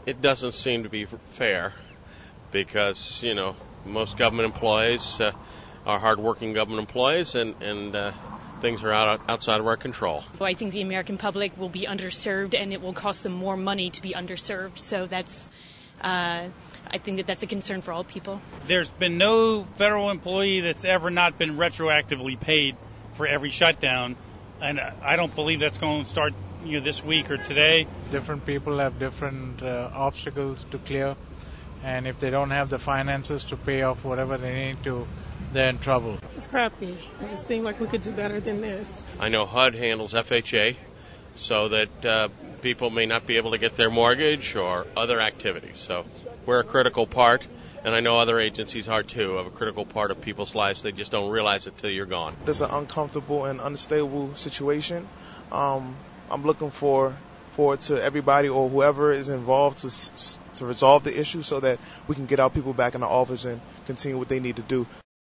It doesn't seem to be fair because, most government employees are hardworking government employees and things are outside of our control. Well, I think the American public will be underserved and it will cost them more money to be underserved. So I think that's a concern for all people. There's been no federal employee that's ever not been retroactively paid for every shutdown. And I don't believe that's going to start this week or today. Different people have different obstacles to clear. And if they don't have the finances to pay off whatever they need to, they're in trouble. It's crappy. It just seems like we could do better than this. I know HUD handles FHA so that people may not be able to get their mortgage or other activities. So we're a critical part, and I know other agencies are too, of a critical part of people's lives. They just don't realize it till you're gone. It's an uncomfortable and unstable situation. I'm looking forward to everybody or whoever is involved to resolve the issue so that we can get our people back in the office and continue what they need to do.